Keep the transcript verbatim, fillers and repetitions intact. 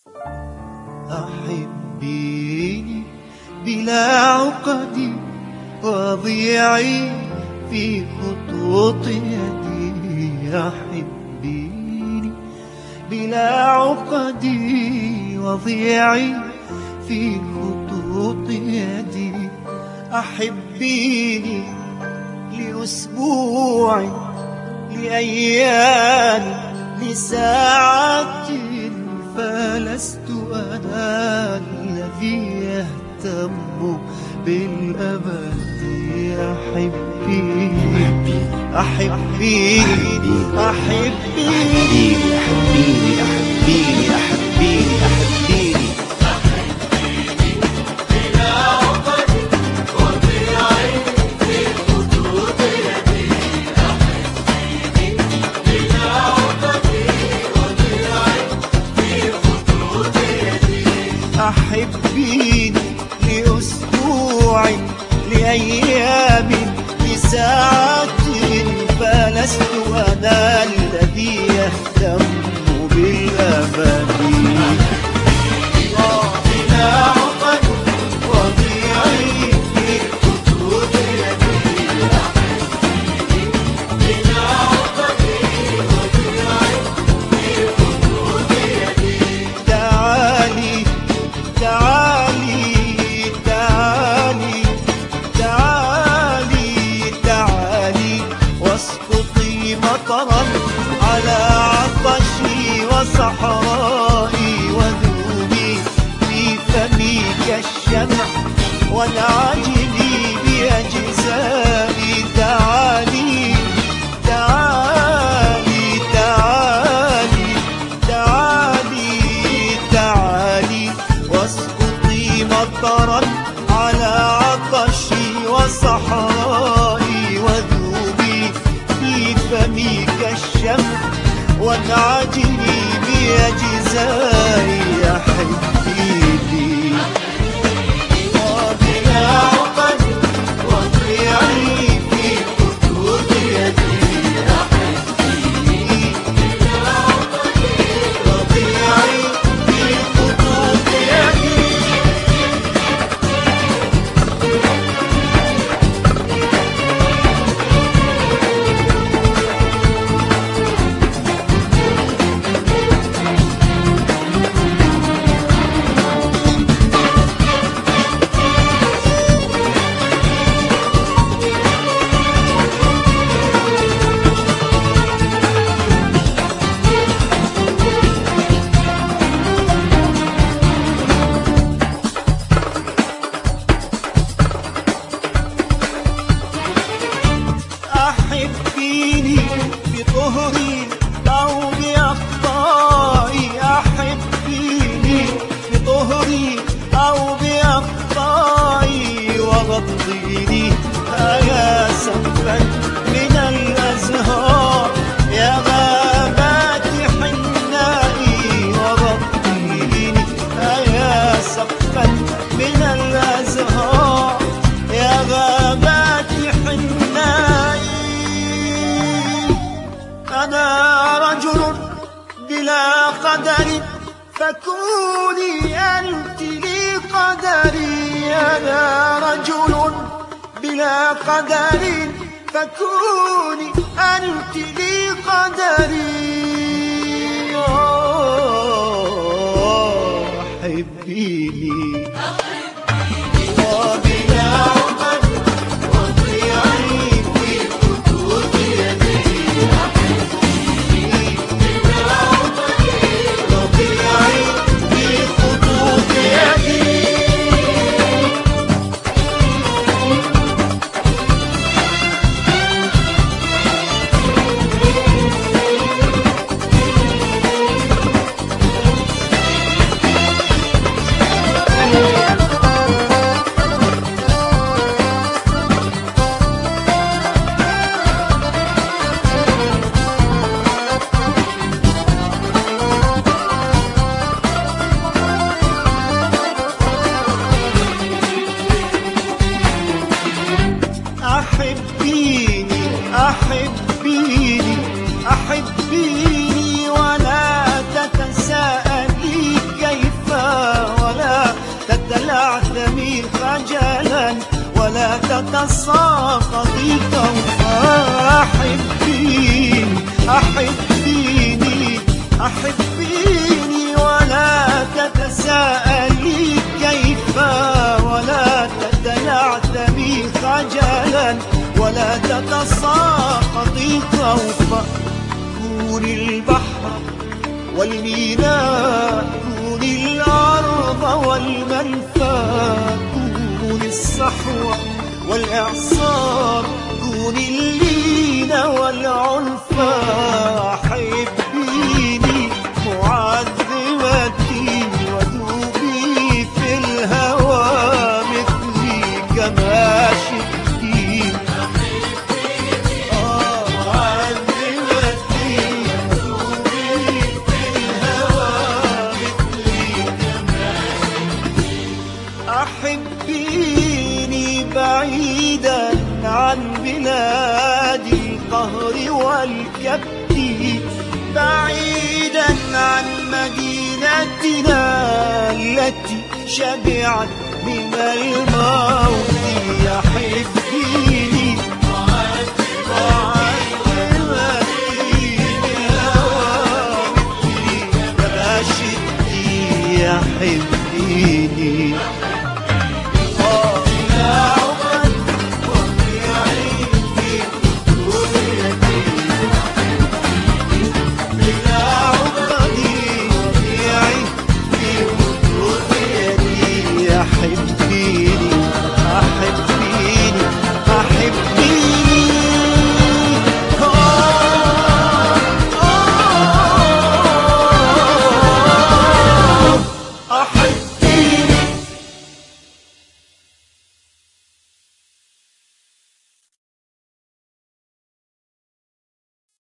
أحبيني بلا عقد وضيعي في خطوط يدي. أحبيني بلا عقد وضيعي في خطوط يدي. أحبيني لأسبوع لأيام لساعات فلست أنا الذي يهتم بالأبد. أحبيني أحبيني أحبيني أحبيني أحبيني أحبيني أحبيني بلا عقد وضيعي في خطوط يدي. أحبيني بلا عقد وضيعي في خطوط يدي. أحبيني لأسبوع لأيام لساعات فلست أنا الذي يهتم بالأبد. بلا عقد وضيعي في خطوط يدي. بلا عقد وضيعي في خطوط يدي. تعالي تعالي تعالي تعالي تعالي واسقطي مطرا على عطشي وصحرائي وذوبي في فمي كالشمع وانعجلي بأجزائي. تعالي تعالي تعالي تعالي تعالي واسقطي مطرا على عطشي وصحرائي وذوبي في فمي كالشمع وانعجلي بأجزائي. أحبيني وبلا عقد وضيعي في خطوط يدي. أحبيني بلا عقد وضيعي في خطوط يدي. أحبيني بطهري أو بأخطائي. أحبيني بطهري أو بأخطائي وغطيني يا سقفا من الأزهار يا غابات حنائي. وغطيني يا سقفا من الأزهار يا غابات حنائي. أنا رجل بلا قدر فكوني أنت لي قدري. أنا رجل بلا قدر فكوني أنت لي قدري. أحبيني وبلا عقد وضيعي في خطوط يدي. أحبيني بلا عقد وضيعي في خطوط يدي. Yeah. تتساقطي طوفا. أحبيني أحبيني أحبيني ولا تتساءلي كيف، ولا تتنعتمي خجلا ولا تتساقطي خوفا. كوني البحر والميناء، كوني الأرض والمنفى، كوني الصحوة والإعصار، كوني اللين والعنفى. أحبيني معذبتي وذوبي في الهوى مثلي كما شئتي. آه معذبتي وذوبي في الهوى مثلي كما شئتي. أحبيني بعيدا عن بلاد القهر والكبت، بعيدا عن مدينتنا التي شبعت من الموت. أحبيني أحبيني